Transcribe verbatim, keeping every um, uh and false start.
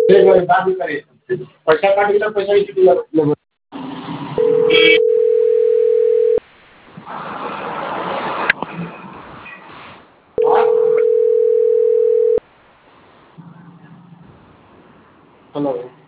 एक बार बात भी करे पैसा काट के पैसा किती लेबर हेलो